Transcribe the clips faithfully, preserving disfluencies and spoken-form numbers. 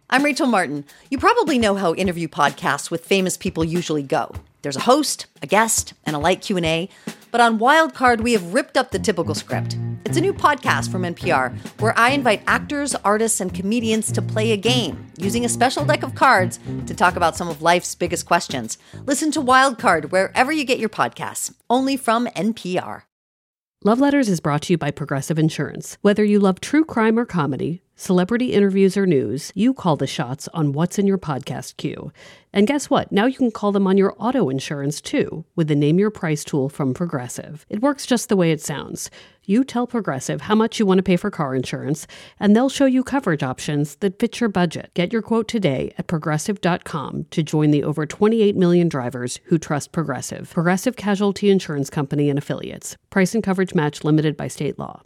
I'm Rachel Martin. You probably know how interview podcasts with famous people usually go. There's a host, a guest, and a light Q and A. But on Wildcard, we have ripped up the typical script. It's a new podcast from N P R where I invite actors, artists, and comedians to play a game using a special deck of cards to talk about some of life's biggest questions. Listen to Wildcard wherever you get your podcasts, only from N P R. Love Letters is brought to you by Progressive Insurance. Whether you love true crime or comedy, celebrity interviews or news, you call the shots on what's in your podcast queue. And guess what? Now you can call them on your auto insurance too with the Name Your Price tool from Progressive. It works just the way it sounds. You tell Progressive how much you want to pay for car insurance, and they'll show you coverage options that fit your budget. Get your quote today at progressive dot com to join the over twenty-eight million drivers who trust Progressive. Progressive Casualty Insurance Company and Affiliates. Price and coverage match limited by state law.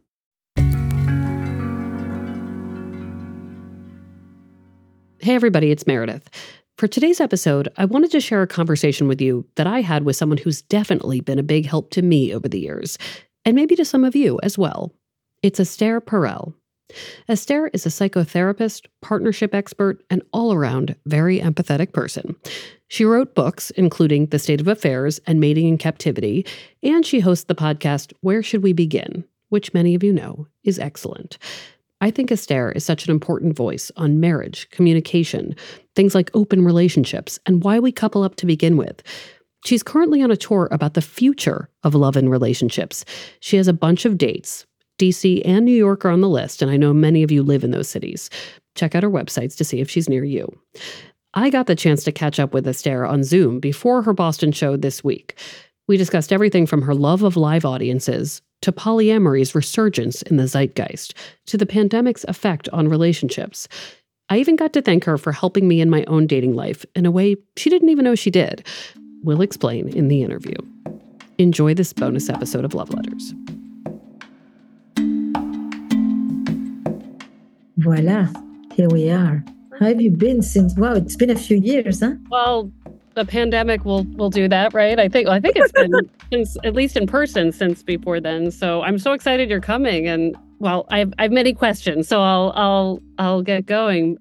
Hey everybody, it's Meredith. For today's episode, I wanted to share a conversation with you that I had with someone who's definitely been a big help to me over the years, and maybe to some of you as well. It's Esther Perel. Esther is a psychotherapist, partnership expert, and all-around very empathetic person. She wrote books, including The State of Affairs and Mating in Captivity, and she hosts the podcast Where Should We Begin?, which many of you know is excellent. I think Esther is such an important voice on marriage, communication, things like open relationships, and why we couple up to begin with. She's currently on a tour about the future of love and relationships. She has a bunch of dates. D C and New York are on the list, and I know many of you live in those cities. Check out her websites to see if she's near you. I got the chance to catch up with Esther on Zoom before her Boston show this week. We discussed everything from her love of live audiences to polyamory's resurgence in the zeitgeist, to the pandemic's effect on relationships. I even got to thank her for helping me in my own dating life in a way she didn't even know she did. We'll explain in the interview. Enjoy this bonus episode of Love Letters. Voila, here we are. How have you been since? Wow, it's been a few years, huh? Well, the pandemic will will do that, right? I think I think it's been since, at least in person, since before then. So I'm so excited you're coming. And well, I've I've many questions, so I'll I'll I'll get going.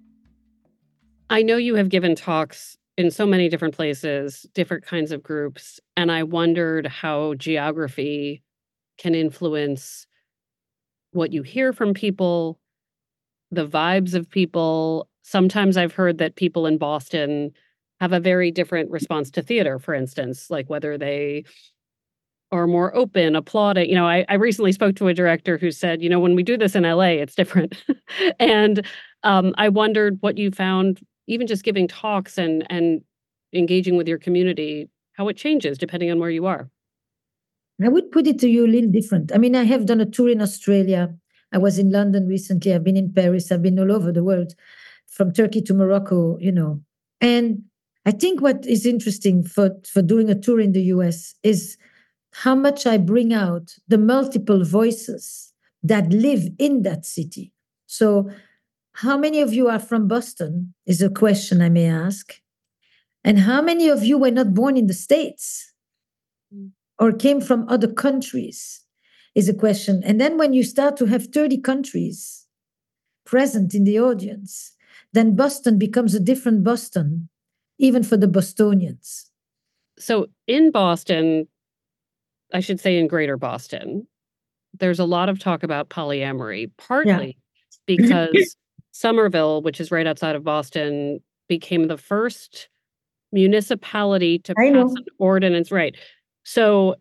I know you have given talks in so many different places, different kinds of groups, and I wondered how geography can influence what you hear from people, the vibes of people. Sometimes I've heard that people in Boston have a very different response to theater, for instance, like whether they are more open, applauding. You know, I, I recently spoke to a director who said, you know, when we do this in L A, it's different. and um, I wondered what you found, even just giving talks and and engaging with your community, how it changes depending on where you are. I would put it to you a little different. I mean, I have done a tour in Australia. I was in London recently. I've been in Paris. I've been all over the world, from Turkey to Morocco, you know. And I think what is interesting for, for doing a tour in the U S is how much I bring out the multiple voices that live in that city. So how many of you are from Boston is a question I may ask. And how many of you were not born in the States or came from other countries is a question. And then when you start to have thirty countries present in the audience, then Boston becomes a different Boston, even for the Bostonians. So in Boston, I should say in Greater Boston, there's a lot of talk about polyamory, partly yeah. because Somerville, which is right outside of Boston, became the first municipality to I pass know. an ordinance. Right. So,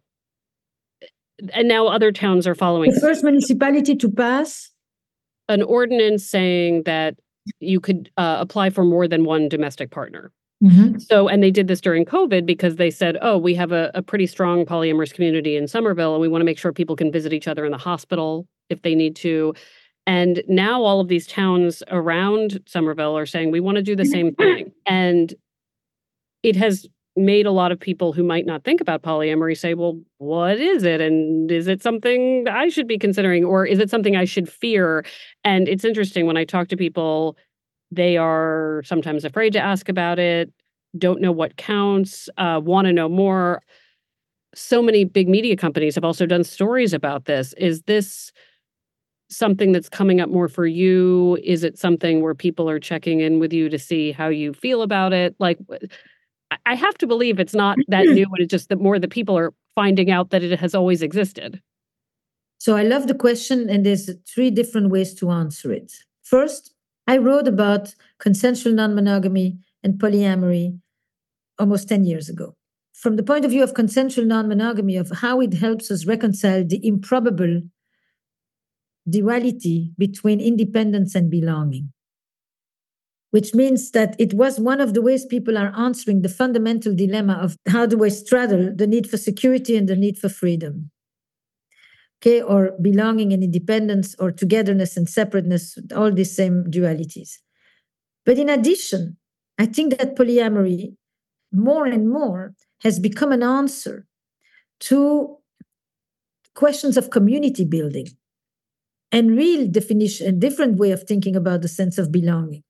and now other towns are following. The first municipality to pass an ordinance saying that you could uh, apply for more than one domestic partner. Mm-hmm. So, and they did this during COVID because they said, oh, we have a, a pretty strong polyamorous community in Somerville, and we want to make sure people can visit each other in the hospital if they need to. And now all of these towns around Somerville are saying, we want to do the same thing. And it has made a lot of people who might not think about polyamory say, well, what is it? And is it something I should be considering? Or is it something I should fear? And it's interesting when I talk to people, they are sometimes afraid to ask about it, don't know what counts, uh, want to know more. So many big media companies have also done stories about this. Is this something that's coming up more for you? Is it something where people are checking in with you to see how you feel about it? Like, I have to believe it's not that new, and it's just that more that people are finding out that it has always existed. So I love the question, and there's three different ways to answer it. First, I wrote about consensual non-monogamy and polyamory almost ten years ago. From the point of view of consensual non-monogamy, of how it helps us reconcile the improbable duality between independence and belonging, which means that it was one of the ways people are answering the fundamental dilemma of how do I straddle the need for security and the need for freedom, okay, or belonging and independence, or togetherness and separateness, all these same dualities. But in addition, I think that polyamory more and more has become an answer to questions of community building and real definition, a different way of thinking about the sense of belonging.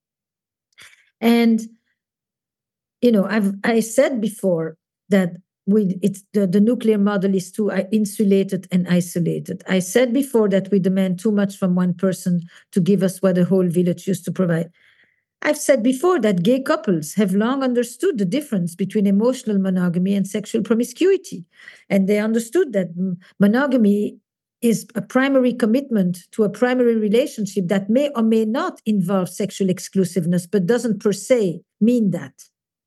And, you know, I've I said before that we it's the, the nuclear model is too insulated and isolated. I said before that we demand too much from one person to give us what a whole village used to provide. I've said before that gay couples have long understood the difference between emotional monogamy and sexual promiscuity. And they understood that monogamy is a primary commitment to a primary relationship that may or may not involve sexual exclusiveness, but doesn't per se mean that.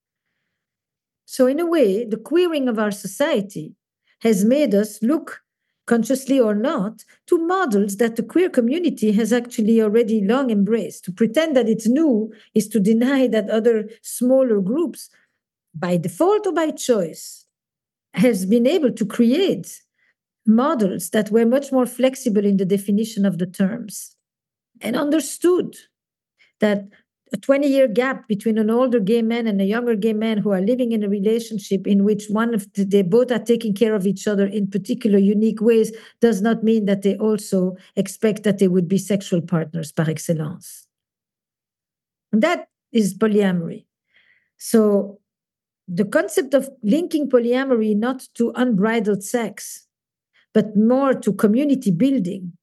So in a way, the queering of our society has made us look, consciously or not, to models that the queer community has actually already long embraced. To pretend that it's new is to deny that other smaller groups, by default or by choice, has been able to create models that were much more flexible in the definition of the terms and understood that a twenty-year gap between an older gay man and a younger gay man who are living in a relationship in which one of the, they both are taking care of each other in particular unique ways does not mean that they also expect that they would be sexual partners par excellence. And that is polyamory. So the concept of linking polyamory not to unbridled sex, but more to community building,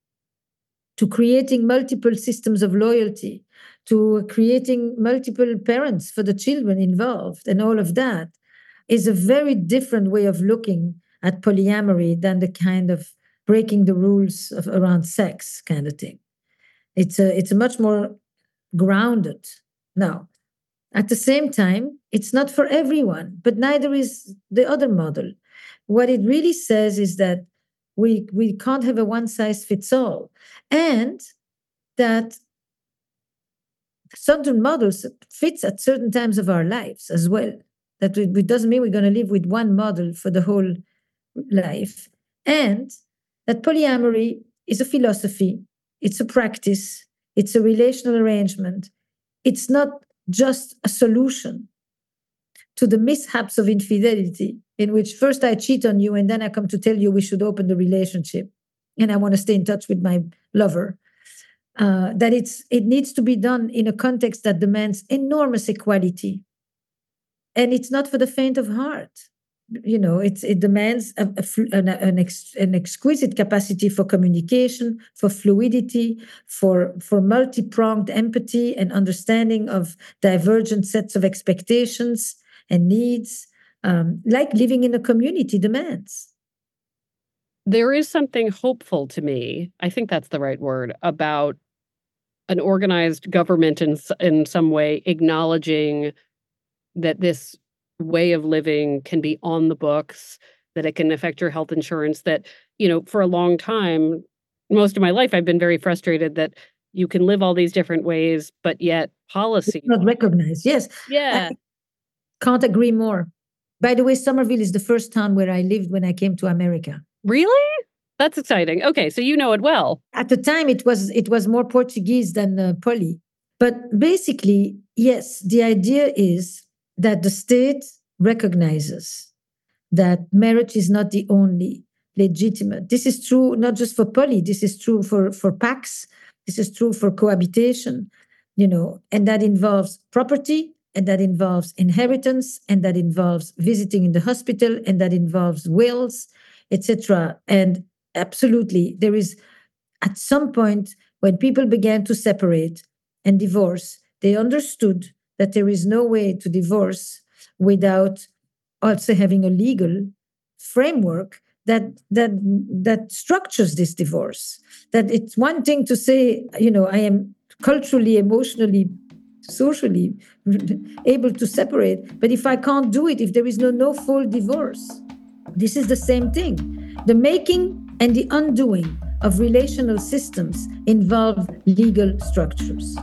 to creating multiple systems of loyalty, to creating multiple parents for the children involved, and all of that is a very different way of looking at polyamory than the kind of breaking the rules of around sex kind of thing. It's a, it's a much more grounded. Now, at the same time, it's not for everyone, but neither is the other model. What it really says is that we, we can't have a one-size-fits-all, and that certain models fits at certain times of our lives as well. That it doesn't mean we're going to live with one model for the whole life. And that polyamory is a philosophy, it's a practice, it's a relational arrangement. It's not just a solution to the mishaps of infidelity, in which first I cheat on you and then I come to tell you we should open the relationship and I want to stay in touch with my lover. Uh, that it's it needs to be done in a context that demands enormous equality. And it's not for the faint of heart. You know, it's, it demands a, a, an, an, ex, an exquisite capacity for communication, for fluidity, for, for multi-pronged empathy and understanding of divergent sets of expectations and needs, um, like living in a community demands. There is something hopeful to me, I think that's the right word, about an organized government in, in some way acknowledging that this way of living can be on the books, that it can affect your health insurance, that, you know, for a long time, most of my life, I've been very frustrated that you can live all these different ways, but yet policy. It's not recognized. Yes. Yeah. I can't agree more. By the way, Somerville is the first town where I lived when I came to America. Really? That's exciting. Okay, so you know it well. At the time, it was it was more Portuguese than uh, poly. But basically, yes, the idea is that the state recognizes that marriage is not the only legitimate. This is true not just for poly. This is true for, for pax. This is true for cohabitation, you know, and that involves property, and that involves inheritance, and that involves visiting in the hospital, and that involves wills, et cetera. And absolutely, there is at some point, when people began to separate and divorce, they understood that there is no way to divorce without also having a legal framework that that that structures this divorce. That it's one thing to say, you know, I am culturally, emotionally, socially able to separate, but if I can't do it, if there is no no full divorce, this is the same thing. The making and the undoing of relational systems involve legal structures.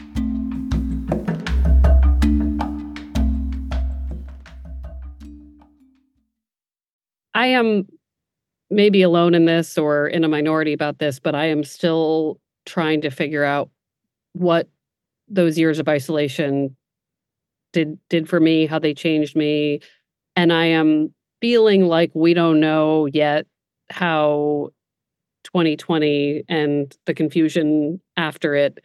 I am maybe alone in this or in a minority about this, but I am still trying to figure out what those years of isolation did did for me, how they changed me. And I am feeling like we don't know yet how twenty twenty and the confusion after it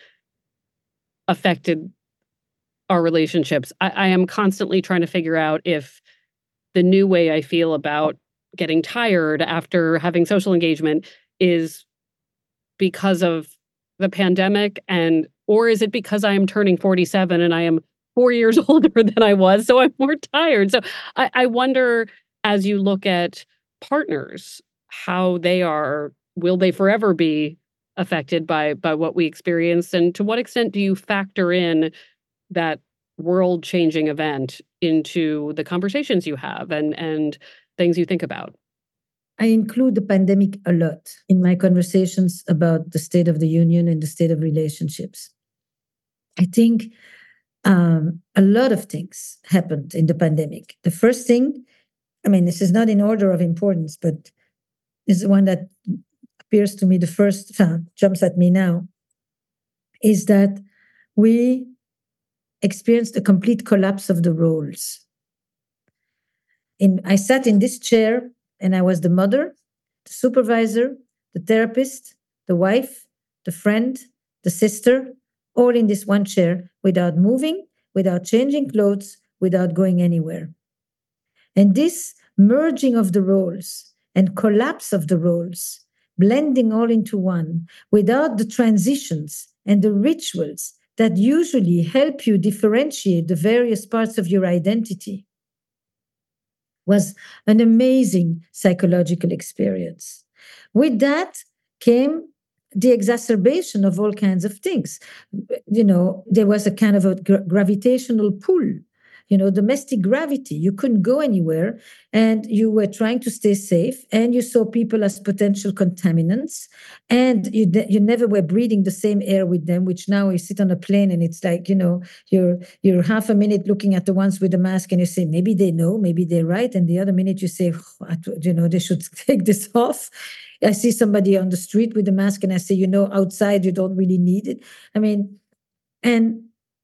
affected our relationships. I, I am constantly trying to figure out if the new way I feel about getting tired after having social engagement is because of the pandemic, and or is it because I am turning forty-seven and I am four years older than I was, so I'm more tired. So I, I wonder, as you look at partners, how they are, will they forever be affected by by what we experienced, and to what extent do you factor in that world-changing event into the conversations you have and and things you think about? I include the pandemic a lot in my conversations about the State of the Union and the state of relationships. I think um, a lot of things happened in the pandemic. The first thing, I mean, this is not in order of importance, but is the one that appears to me the first, uh, jumps at me now, is that we experienced a complete collapse of the roles. In, I sat in this chair and I was the mother, the supervisor, the therapist, the wife, the friend, the sister, all in this one chair without moving, without changing clothes, without going anywhere. And this merging of the roles and collapse of the roles, blending all into one, without the transitions and the rituals that usually help you differentiate the various parts of your identity, was an amazing psychological experience. With that came the exacerbation of all kinds of things. You know, there was a kind of a gra- gravitational pull, you know, domestic gravity. You couldn't go anywhere and you were trying to stay safe, and you saw people as potential contaminants, and you, you never were breathing the same air with them, which now you sit on a plane and it's like, you know, you're, you're half a minute looking at the ones with the mask and you say, maybe they know, maybe they're right. And the other minute you say, oh, you know, they should take this off. I see somebody on the street with a mask and I say, you know, outside you don't really need it. I mean, and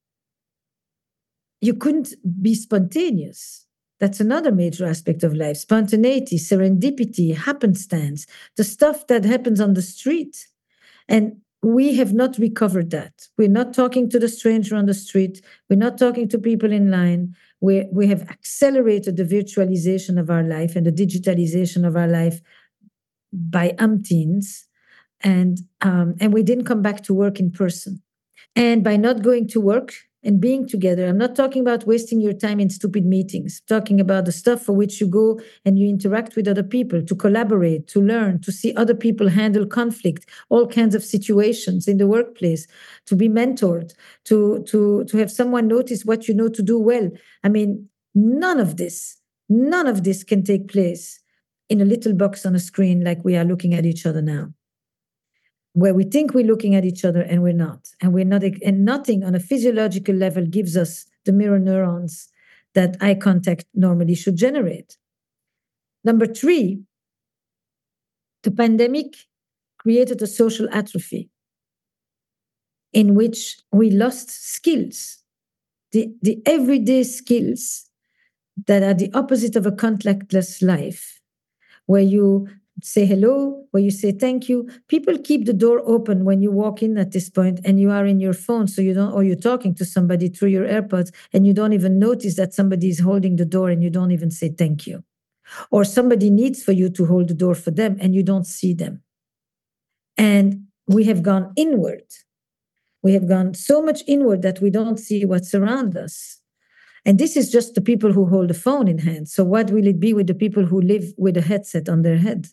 you couldn't be spontaneous. That's another major aspect of life. Spontaneity, serendipity, happenstance, the stuff that happens on the street. And we have not recovered that. We're not talking to the stranger on the street. We're not talking to people in line. We, we have accelerated the virtualization of our life and the digitalization of our life by umpteens. And, um, and we didn't come back to work in person. And by not going to work and being together, I'm not talking about wasting your time in stupid meetings, I'm talking about the stuff for which you go and you interact with other people, to collaborate, to learn, to see other people handle conflict, all kinds of situations in the workplace, to be mentored, to, to, to have someone notice what you know to do well. I mean, none of this, none of this can take place in a little box on a screen like we are looking at each other now, where we think we're looking at each other and we're not. And we're not, and nothing on a physiological level gives us the mirror neurons that eye contact normally should generate. Number three, the pandemic created a social atrophy in which we lost skills, the, the everyday skills that are the opposite of a contactless life, where you say hello, where you say thank you. People keep the door open when you walk in at this point and you are in your phone, so you don't, or you're talking to somebody through your AirPods and you don't even notice that somebody is holding the door and you don't even say thank you. Or somebody needs for you to hold the door for them and you don't see them. And we have gone inward. We have gone so much inward that we don't see what's around us. And this is just the people who hold a phone in hand. So what will it be with the people who live with a headset on their head?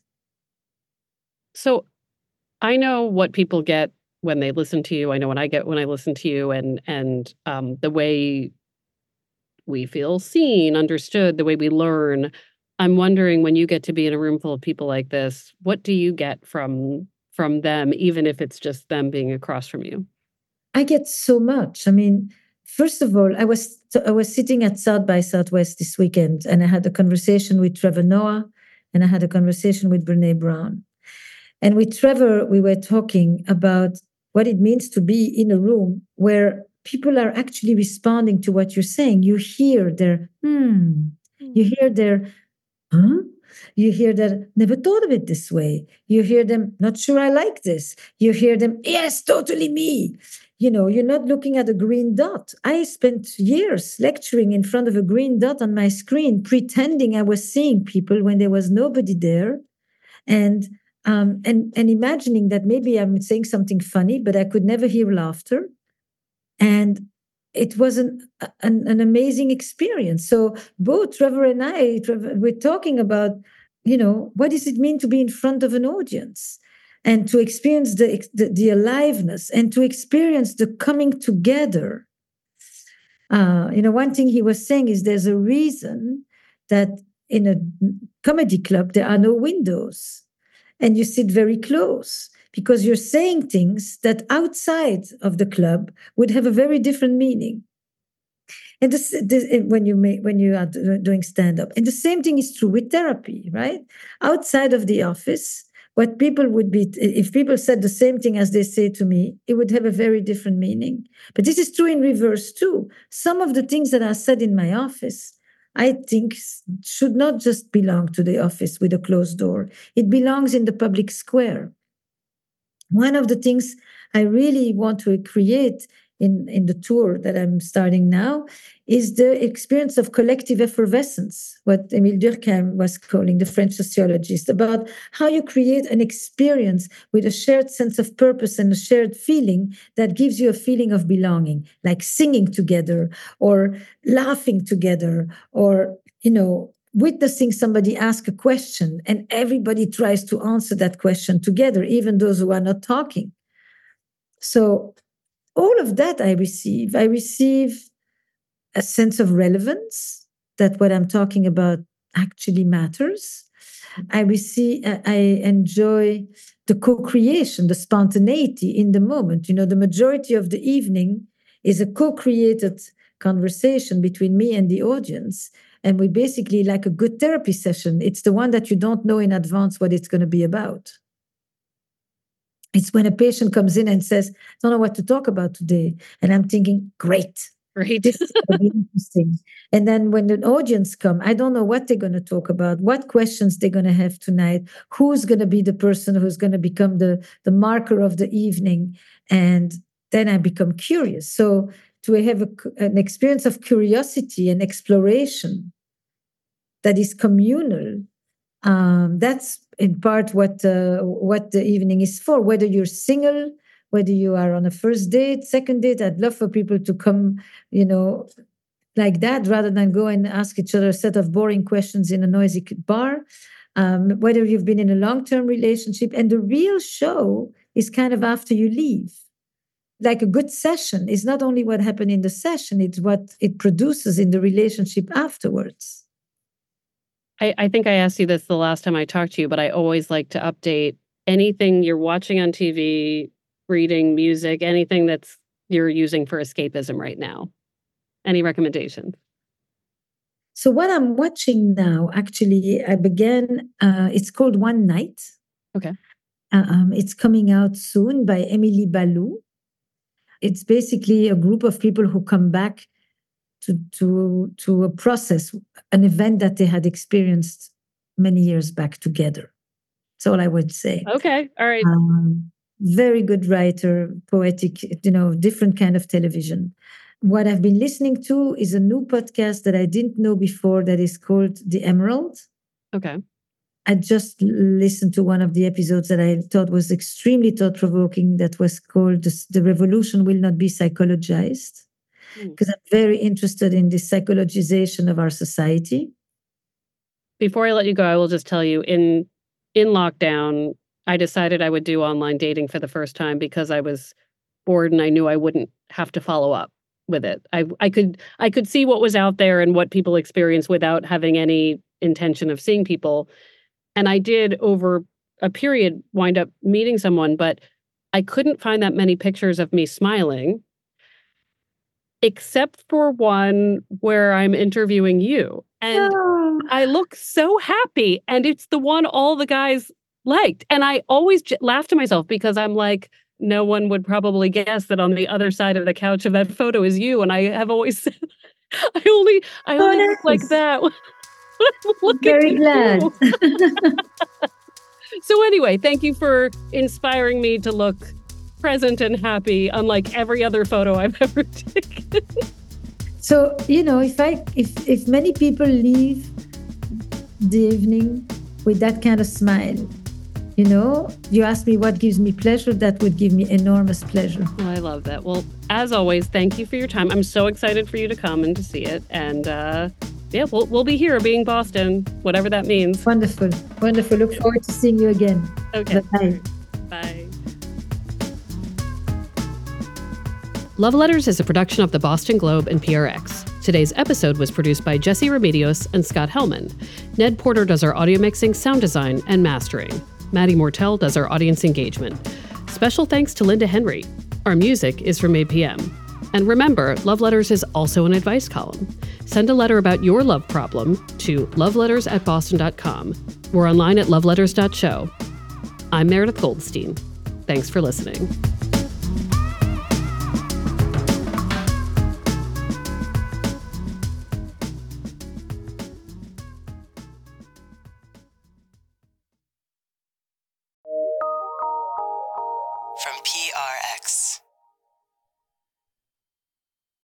So I know what people get when they listen to you. I know what I get when I listen to you, and and um, the way we feel seen, understood, the way we learn. I'm wondering, when you get to be in a room full of people like this, what do you get from from them, even if it's just them being across from you? I get so much. I mean, first of all, I was I was sitting at South by Southwest this weekend, and I had a conversation with Trevor Noah, and I had a conversation with Brene Brown. And with Trevor, we were talking about what it means to be in a room where people are actually responding to what you're saying. You hear their hmm, you hear their huh? You hear that, never thought of it this way. You hear them, not sure I like this. You hear them, yes, totally me. You know, you're not looking at a green dot. I spent years lecturing in front of a green dot on my screen, pretending I was seeing people when there was nobody there. And um, and and imagining that maybe I'm saying something funny, but I could never hear laughter. And it was an, an, an amazing experience. So both Trevor and I, Trevor, we're talking about, you know, what does it mean to be in front of an audience and to experience the, the, the aliveness and to experience the coming together. Uh, you know, one thing he was saying is there's a reason that in a comedy club, there are no windows and you sit very close, because you're saying things that outside of the club would have a very different meaning. And this, this when you make when you are doing stand-up. And the same thing is true with therapy, right? Outside of the office, what people would be, if people said the same thing as they say to me, it would have a very different meaning. But this is true in reverse too. Some of the things that are said in my office, I think, should not just belong to the office with a closed door. It belongs in the public square. One of the things I really want to create in, in the tour that I'm starting now is the experience of collective effervescence, what Émile Durkheim was calling, the French sociologist, about how you create an experience with a shared sense of purpose and a shared feeling that gives you a feeling of belonging, like singing together or laughing together, or, you know, witnessing somebody ask a question and everybody tries to answer that question together, even those who are not talking. So all of that I receive. I receive a sense of relevance, that what I'm talking about actually matters. I receive, I enjoy the co-creation, the spontaneity in the moment. You know, the majority of the evening is a co-created conversation between me and the audience. And we basically, like a good therapy session, it's the one that you don't know in advance what it's going to be about. It's when a patient comes in and says, I don't know what to talk about today. And I'm thinking, great. Right. This is going to be interesting. And then when the audience come, I don't know what they're going to talk about, what questions they're going to have tonight, who's going to be the person who's going to become the, the marker of the evening. And then I become curious. So to have a, an experience of curiosity and exploration that is communal, um, that's in part what uh, what the evening is for. Whether you're single, whether you are on a first date, second date, I'd love for people to come, you know, like that, rather than go and ask each other a set of boring questions in a noisy bar. Um, whether you've been in a long-term relationship, and the real show is kind of after you leave. Like a good session is not only what happened in the session, it's what it produces in the relationship afterwards. I, I think I asked you this the last time I talked to you, but I always like to update anything you're watching on T V, reading, music, anything that's you're using for escapism right now. Any recommendations? So what I'm watching now, actually, I began, uh, it's called One Night. Okay. Uh, um, it's coming out soon by Emily Balou. It's basically a group of people who come back to to to a process, an event that they had experienced many years back together. That's all I would say. Okay, all right. Um, very good writer, poetic, you know, different kind of television. What I've been listening to is a new podcast that I didn't know before that is called The Emerald. Okay. I just listened to one of the episodes that I thought was extremely thought-provoking that was called The, the Revolution Will Not Be Psychologized, because mm. I'm very interested in the psychologization of our society. Before I let you go, I will just tell you, in in lockdown, I decided I would do online dating for the first time because I was bored and I knew I wouldn't have to follow up with it. I I could I could see what was out there and what people experience without having any intention of seeing people. And I did, over a period, wind up meeting someone, but I couldn't find that many pictures of me smiling, except for one where I'm interviewing you. And oh. I look so happy. And it's the one all the guys liked. And I always j- laugh to myself because I'm like, no one would probably guess that on the other side of the couch of that photo is you. And I have always said, I only, I only oh, nice. look like that. Very glad. So anyway, thank you for inspiring me to look present and happy, unlike every other photo I've ever taken. So, you know, if I if if many people leave the evening with that kind of smile, you know, you ask me what gives me pleasure, that would give me enormous pleasure. Oh, I love that. Well, as always, thank you for your time. I'm so excited for you to come and to see it. And uh yeah, we'll, we'll be here being Boston, whatever that means. Wonderful. Wonderful. Look forward to seeing you again. Okay. Bye. Bye. Love Letters is a production of the Boston Globe and P R X. Today's episode was produced by Jesse Remedios and Scott Hellman. Ned Porter does our audio mixing, sound design, and mastering. Maddie Mortel does our audience engagement. Special thanks to Linda Henry. Our music is from A P M. And remember, Love Letters is also an advice column. Send a letter about your love problem to loveletters at boston dot com. We're online at loveletters dot show. I'm Meredith Goldstein. Thanks for listening. From P R X.